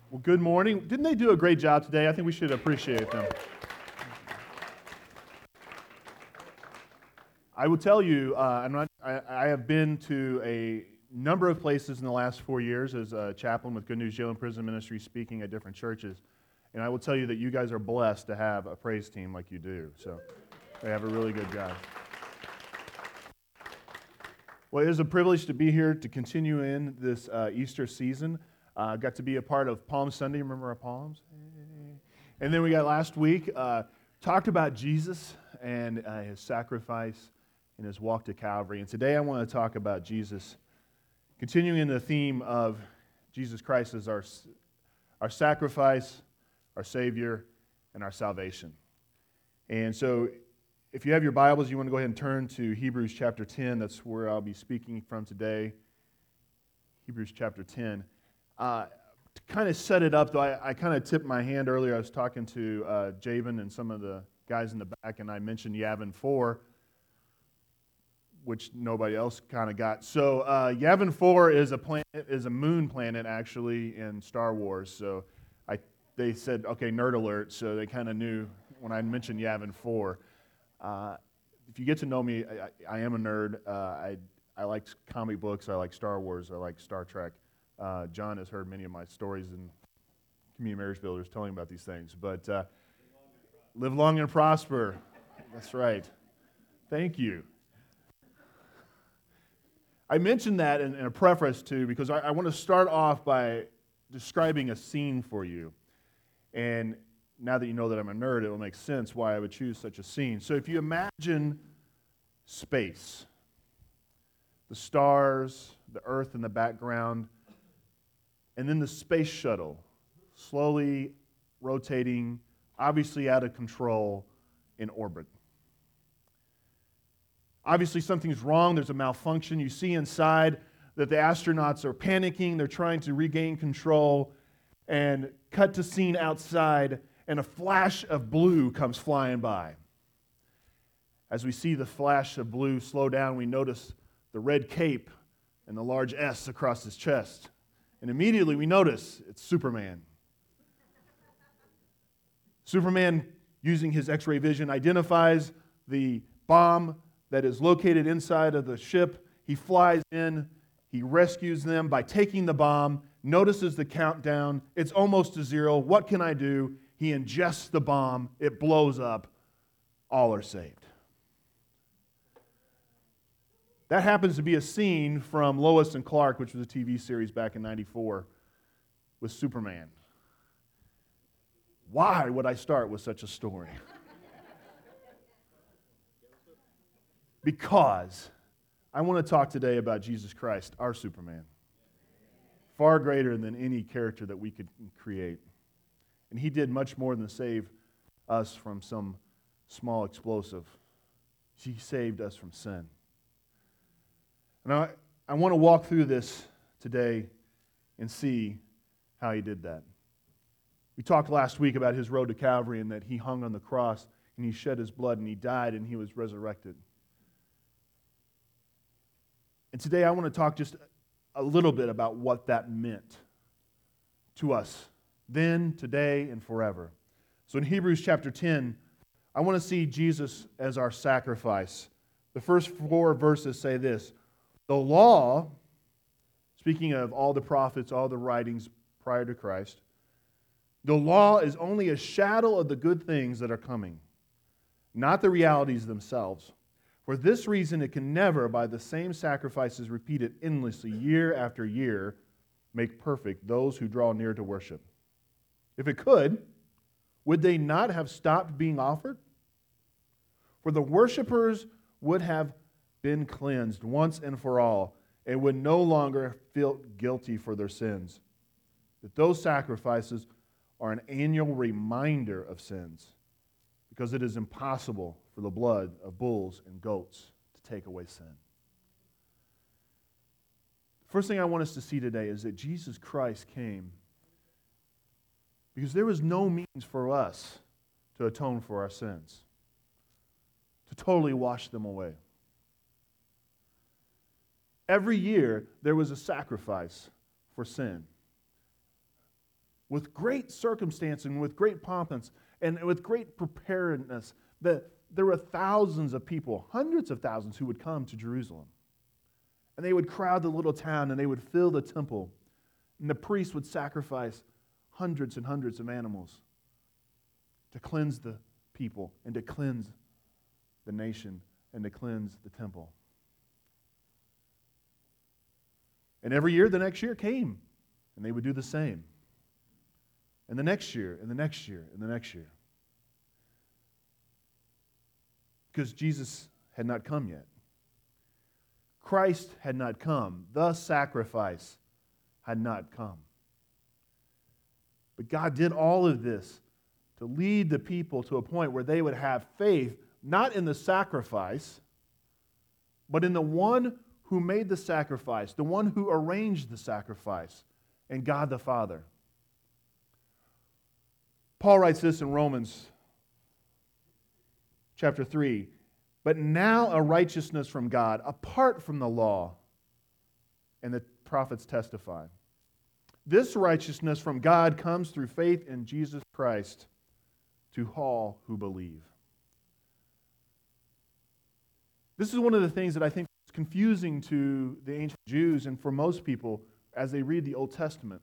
Well, good morning. Didn't they do a great job today? I think we should appreciate them. I will tell you, I have been to a number of places in the last 4 years as a chaplain with Good News Jail and Prison Ministry, speaking at different churches. And I will tell you that you guys are blessed to have a praise team like you do. So they have a really good job. Well, it is a privilege to be here to continue in this Easter season. I got to be a part of Palm Sunday. Remember our palms? And then we got last week, talked about Jesus and his sacrifice and his walk to Calvary. And today I want to talk about Jesus, continuing in the theme of Jesus Christ as our sacrifice, our Savior, and our salvation. And so if you have your Bibles, you want to go ahead and turn to Hebrews chapter 10. That's where I'll be speaking from today. Hebrews chapter 10. To kind of set it up, though, I kind of tipped my hand earlier. I was talking to Javen and some of the guys in the back, and I mentioned Yavin 4, which nobody else kind of got. So Yavin 4 is a moon planet, actually, in Star Wars. So they said, okay, nerd alert, so they kind of knew when I mentioned Yavin 4. If you get to know me, I am a nerd. I like comic books. I like Star Wars. I like Star Trek. John has heard many of my stories in Community Marriage Builders telling about these things. But live long and prosper. That's right. Thank you. I mentioned that in a preface, too, because I want to start off by describing a scene for you. And now that you know that I'm a nerd, it will make sense why I would choose such a scene. So if you imagine space, the stars, the earth in the background, and then the space shuttle slowly rotating, obviously out of control, in orbit. Obviously something's wrong, there's a malfunction. You see inside that the astronauts are panicking, they're trying to regain control, and cut to scene outside, and a flash of blue comes flying by. As we see the flash of blue slow down, we notice the red cape and the large S across his chest. And immediately we notice it's Superman. Superman, using his X-ray vision, identifies the bomb that is located inside of the ship. He flies in, he rescues them by taking the bomb, notices the countdown, it's almost to zero. What can I do? He ingests the bomb, it blows up, all are saved. That happens to be a scene from Lois and Clark, which was a TV series back in '94 with Superman. Why would I start with such a story? Because I want to talk today about Jesus Christ, our Superman. Far greater than any character that we could create. And he did much more than save us from some small explosive. He saved us from sin. And I want to walk through this today and see how he did that. We talked last week about his road to Calvary and that he hung on the cross and he shed his blood and he died and he was resurrected. And today I want to talk just a little bit about what that meant to us then, today, and forever. So in Hebrews chapter 10, I want to see Jesus as our sacrifice. The first 4 verses say this: the law, speaking of all the prophets, all the writings prior to Christ, the law is only a shadow of the good things that are coming, not the realities themselves. For this reason, it can never, by the same sacrifices repeated endlessly year after year, make perfect those who draw near to worship. If it could, would they not have stopped being offered? For the worshipers would have been cleansed once and for all, and would no longer feel guilty for their sins. But those sacrifices are an annual reminder of sins, because it is impossible for the blood of bulls and goats to take away sin. The first thing I want us to see today is that Jesus Christ came because there was no means for us to atone for our sins, to totally wash them away. Every year, there was a sacrifice for sin. with great circumstance and with great pomp and with great preparedness, that there were thousands of people, hundreds of thousands, who would come to Jerusalem. And they would crowd the little town, and they would fill the temple. And the priests would sacrifice hundreds and hundreds of animals to cleanse the people and to cleanse the nation and to cleanse the temple. And every year, the next year came, and they would do the same. And the next year, and the next year, and the next year. Because Jesus had not come yet. Christ had not come. The sacrifice had not come. But God did all of this to lead the people to a point where they would have faith, not in the sacrifice, but in the one who made the sacrifice, the one who arranged the sacrifice, and God the Father. Paul writes this in Romans chapter 3. But now a righteousness from God, apart from the law, and the prophets testify. This righteousness from God comes through faith in Jesus Christ to all who believe. This is one of the things that I think is confusing to the ancient Jews and for most people as they read the Old Testament.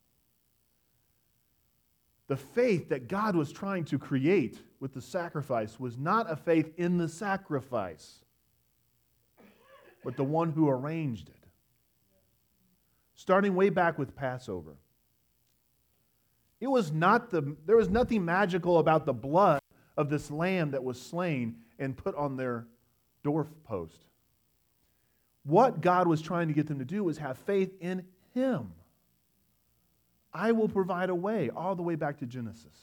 The faith that God was trying to create with the sacrifice was not a faith in the sacrifice, but the one who arranged it. Starting way back with Passover. There was nothing magical about the blood of this lamb that was slain and put on their doorpost. What God was trying to get them to do was have faith in Him. I will provide a way, all the way back to Genesis.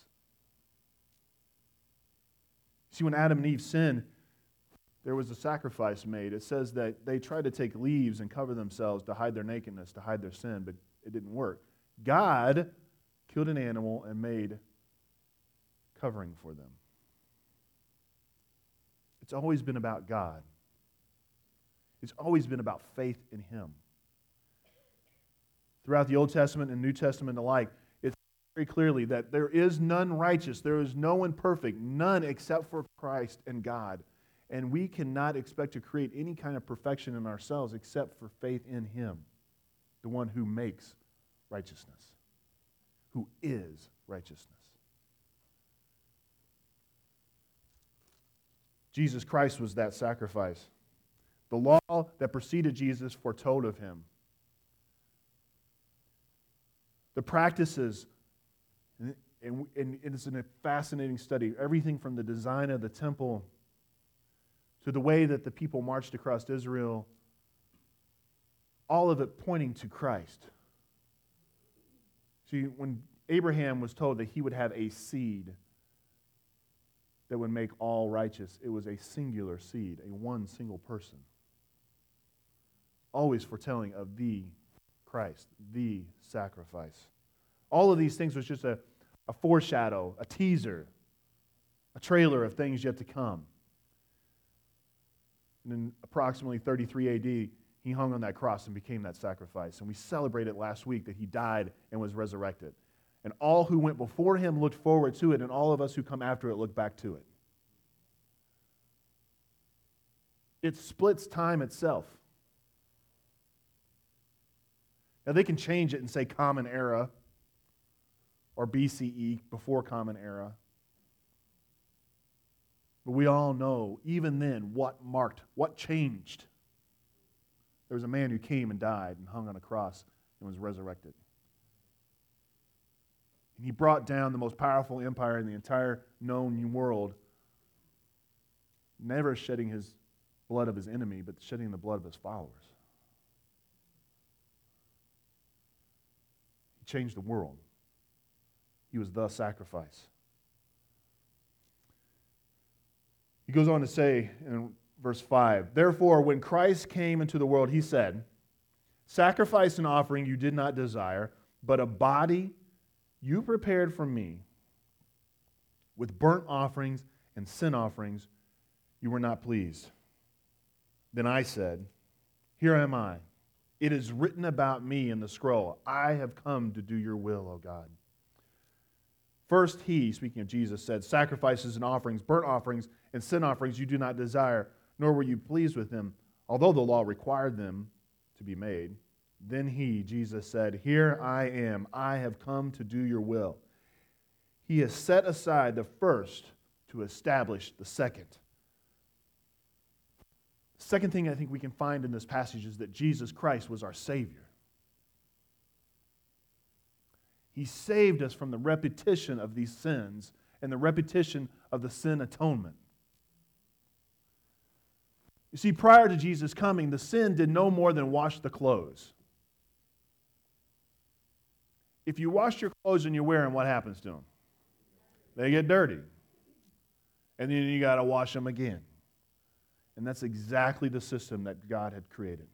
See, when Adam and Eve sinned, there was a sacrifice made. It says that they tried to take leaves and cover themselves to hide their nakedness, to hide their sin, but it didn't work. God killed an animal and made covering for them. It's always been about God. It's always been about faith in Him. Throughout the Old Testament and New Testament alike, it's very clearly that there is none righteous, there is no one perfect, none except for Christ and God. And we cannot expect to create any kind of perfection in ourselves except for faith in Him, the one who makes righteousness, who is righteousness. Jesus Christ was that sacrifice. The law that preceded Jesus foretold of Him. The practices, and it's a fascinating study, everything from the design of the temple to the way that the people marched across Israel, all of it pointing to Christ. See, when Abraham was told that he would have a seed that would make all righteous, it was a singular seed, a one single person. Always foretelling of the Christ, the sacrifice. All of these things was just a foreshadow, a teaser, a trailer of things yet to come. And in approximately 33 AD, He hung on that cross and became that sacrifice. And we celebrated last week that He died and was resurrected. And all who went before Him looked forward to it, and all of us who come after it look back to it. It splits time itself. Now, they can change it and say Common Era or BCE, before Common Era. But we all know, even then, what changed. There was a man who came and died and hung on a cross and was resurrected. And He brought down the most powerful empire in the entire known world, never shedding His blood of His enemy, but shedding the blood of His followers. He changed the world. He was the sacrifice. He goes on to say in verse 5, "Therefore, when Christ came into the world, He said, 'Sacrifice and offering you did not desire, but a body you prepared for me. With burnt offerings and sin offerings you were not pleased.' Then I said, 'Here am I. It is written about me in the scroll. I have come to do your will, O God.' First he, speaking of Jesus, said, sacrifices and offerings, burnt offerings and sin offerings you do not desire, nor were you pleased with them, although the law required them to be made. Then he, Jesus, said, here I am. I have come to do your will. He has set aside the first to establish the second. The second thing I think we can find in this passage is that Jesus Christ was our Savior. He saved us from the repetition of these sins and the repetition of the sin atonement. You see, prior to Jesus coming, the sin did no more than wash the clothes. If you wash your clothes and you wear them, what happens to them? They get dirty. And then you got to wash them again. And that's exactly the system that God had created.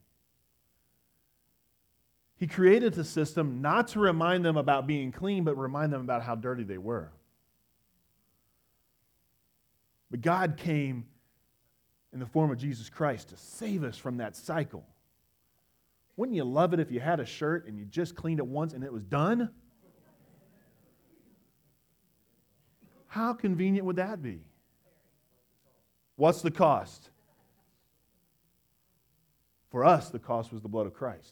He created the system not to remind them about being clean, but remind them about how dirty they were. But God came in the form of Jesus Christ to save us from that cycle. Wouldn't you love it if you had a shirt and you just cleaned it once and it was done? How convenient would that be? What's the cost? For us, the cost was the blood of Christ.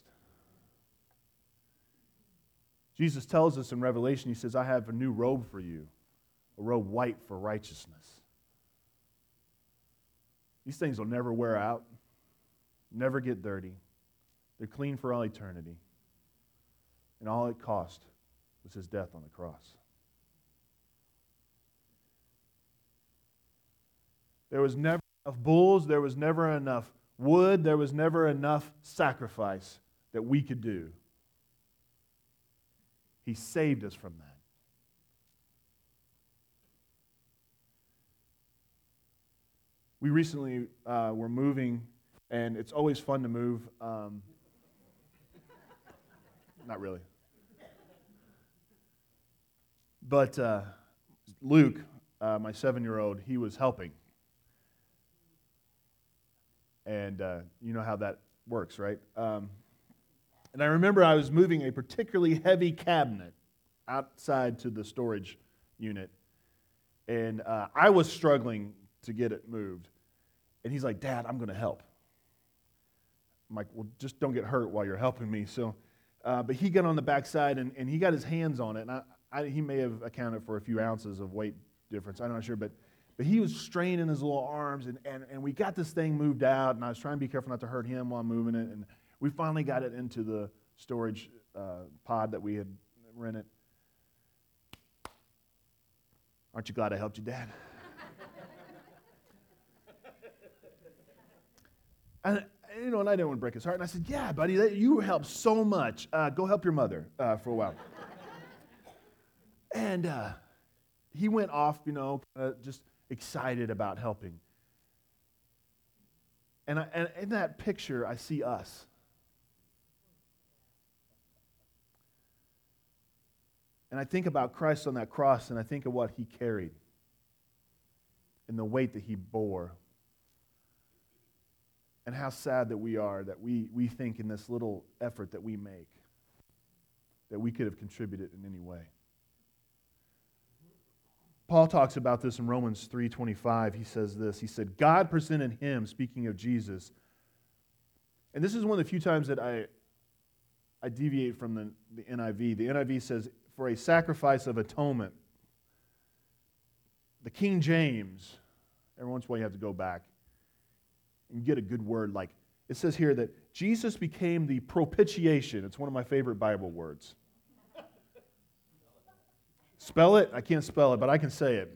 Jesus tells us in Revelation, he says, I have a new robe for you, a robe white for righteousness. These things will never wear out, never get dirty. They're clean for all eternity. And all it cost was his death on the cross. There was never enough bulls, there was never enough wood, there was never enough sacrifice that we could do. He saved us from that. We recently were moving, and it's always fun to move. Not really. But Luke, my 7-year-old, he was helping. And you know how that works, right? And I remember I was moving a particularly heavy cabinet outside to the storage unit. And I was struggling to get it moved. And he's like, Dad, I'm going to help. I'm like, well, just don't get hurt while you're helping me. So, but he got on the backside, and he got his hands on it. And he may have accounted for a few ounces of weight difference. I'm not sure. But he was straining his little arms, and we got this thing moved out. And I was trying to be careful not to hurt him while moving it. And we finally got it into the storage pod that we had rented. Aren't you glad I helped you, Dad? And I didn't want to break his heart. And I said, yeah, buddy, you helped so much. Go help your mother for a while. And he went off, just excited about helping. And in that picture, I see us. And I think about Christ on that cross, and I think of what he carried and the weight that he bore. And how sad that we are that we think in this little effort that we make that we could have contributed in any way. Paul talks about this in Romans 3:25. He says this. He said, God presented him, speaking of Jesus. And this is one of the few times that I deviate from the NIV. The NIV says, for a sacrifice of atonement. The King James, every once in a while you have to go back and get a good word. Like it says here that Jesus became the propitiation. It's one of my favorite Bible words. Spell it? I can't spell it, but I can say it.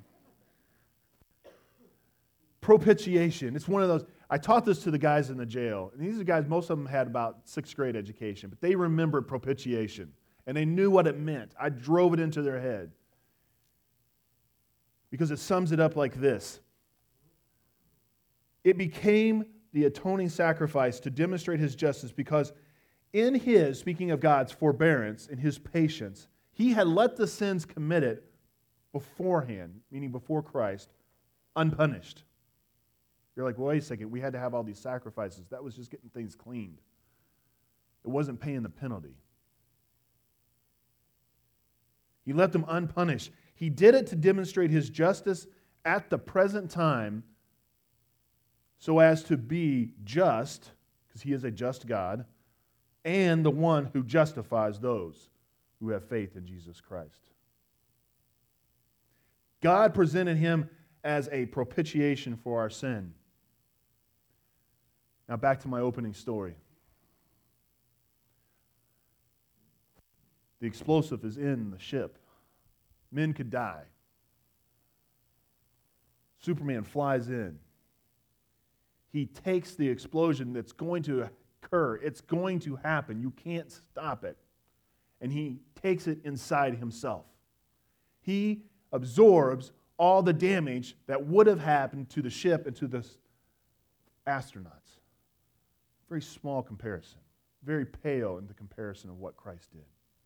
Propitiation. It's one of those. I taught this to the guys in the jail. And these are guys, most of them had about 6th grade education, but they remembered propitiation. And they knew what it meant. I drove it into their head. Because it sums it up like this. It became the atoning sacrifice to demonstrate his justice because in his, speaking of God's forbearance, in his patience, he had let the sins committed beforehand, meaning before Christ, unpunished. You're like, well, wait a second, we had to have all these sacrifices. That was just getting things cleaned. It wasn't paying the penalty. He left them unpunished. He did it to demonstrate his justice at the present time so as to be just, because he is a just God, and the one who justifies those who have faith in Jesus Christ. God presented him as a propitiation for our sin. Now back to my opening story. The explosive is in the ship. Men could die. Superman flies in. He takes the explosion that's going to occur. It's going to happen. You can't stop it. And he takes it inside himself. He absorbs all the damage that would have happened to the ship and to the astronauts. Very small comparison. Very pale in the comparison of what Christ did.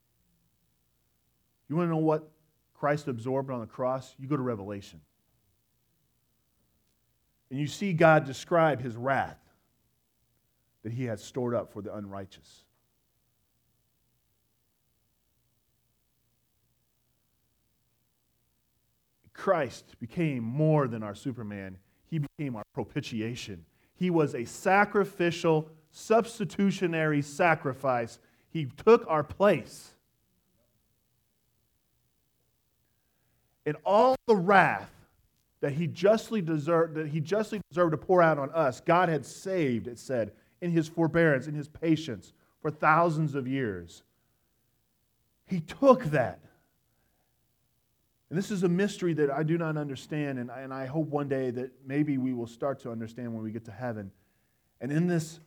You want to know what Christ absorbed on the cross? You go to Revelation. And you see God describe his wrath that he had stored up for the unrighteous. Christ became more than our Superman. He became our propitiation. He was a sacrificial, substitutionary sacrifice. He took our place. And all the wrath that he justly deserved to pour out on us, God had saved, it said, in his forbearance, in his patience for thousands of years. He took that. And this is a mystery that I do not understand, and I hope one day that maybe we will start to understand when we get to heaven. And in this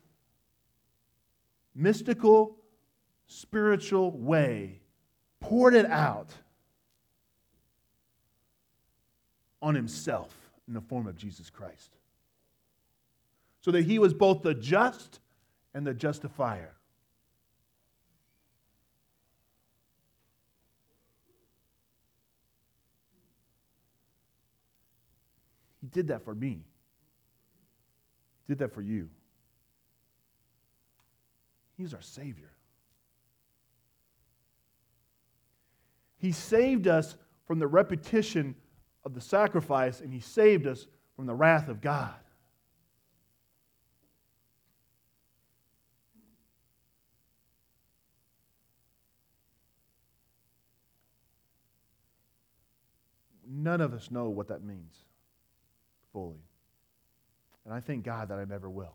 mystical, spiritual way, poured it out on himself in the form of Jesus Christ. So that he was both the just and the justifier. He did that for me. He did that for you. He's our Savior. He saved us from the repetition of the sacrifice, and he saved us from the wrath of God. None of us know what that means fully. And I thank God that I never will.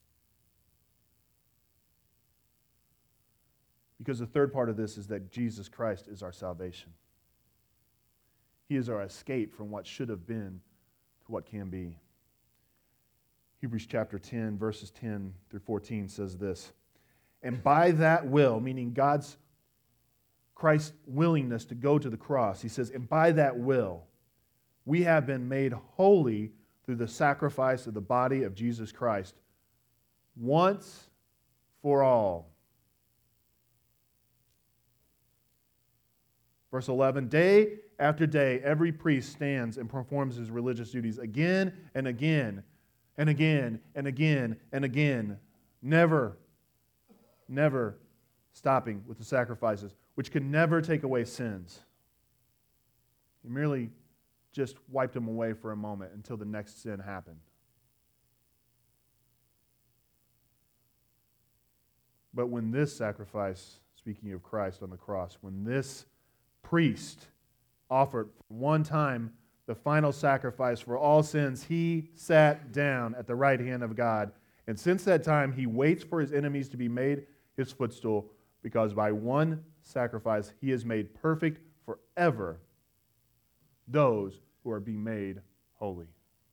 Because the third part of this is that Jesus Christ is our salvation. He is our escape from what should have been to what can be. Hebrews chapter 10, verses 10 through 14 says this, "And by that will," meaning Christ's willingness to go to the cross, he says, "And by that will, we have been made holy through the sacrifice of the body of Jesus Christ, once for all." Verse 11, "Day after day, every priest stands and performs his religious duties again and again and again and again and again, never stopping with the sacrifices, which can never take away sins." He merely just wiped them away for a moment until the next sin happened. But when this sacrifice, speaking of Christ on the cross, when this priest offered one time the final sacrifice for all sins, he sat down at the right hand of God. And since that time, he waits for his enemies to be made his footstool, because by one sacrifice he has made perfect forever those who are being made holy.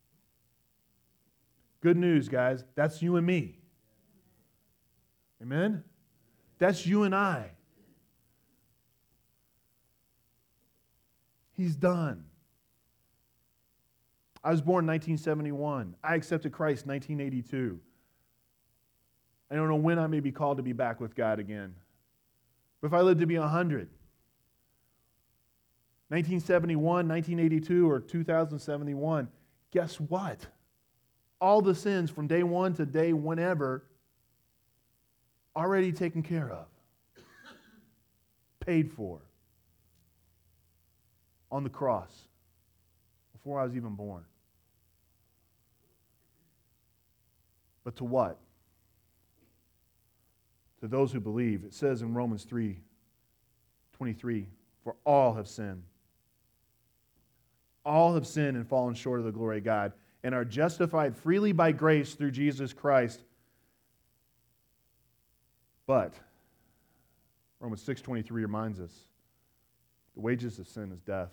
Good news, guys. That's you and me. Amen? That's you and I. He's done. I was born in 1971. I accepted Christ in 1982. I don't know when I may be called to be back with God again. But if I live to be 100, 1971, 1982, or 2071, guess what? All the sins from day one to day whenever already taken care of, paid for on the cross before I was even born. But to what? To those who believe. It says in Romans 3:23, for all have sinned. All have sinned and fallen short of the glory of God and are justified freely by grace through Jesus Christ. But Romans 6:23 reminds us, the wages of sin is death.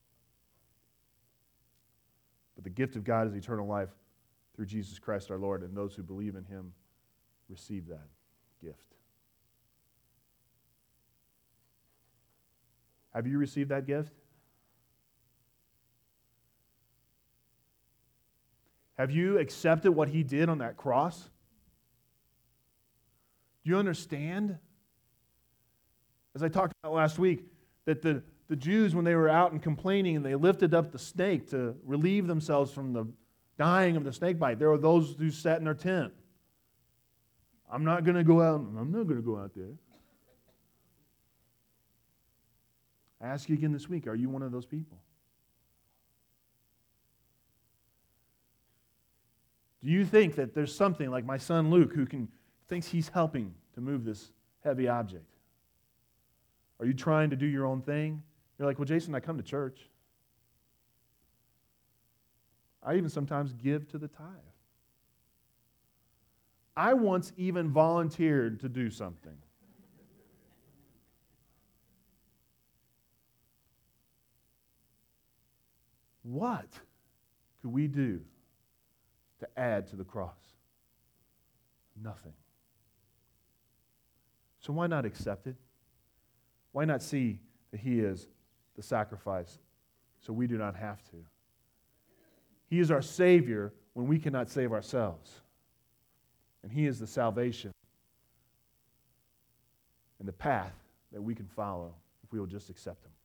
But the gift of God is eternal life through Jesus Christ our Lord, and those who believe in him receive that gift. Have you received that gift? Have you accepted what he did on that cross? Do you understand? As I talked about last week, that the Jews, when they were out and complaining and they lifted up the snake to relieve themselves from the dying of the snake bite, there were those who sat in their tent. I'm not going to go out there. I ask you again this week, are you one of those people? Do you think that there's something like my son Luke who thinks he's helping to move this heavy object? Are you trying to do your own thing? You're like, well, Jason, I come to church. I even sometimes give to the tithe. I once even volunteered to do something. What could we do to add to the cross? Nothing. So why not accept it? Why not see that he is the sacrifice so we do not have to? He is our Savior when we cannot save ourselves. And he is the salvation and the path that we can follow if we will just accept him.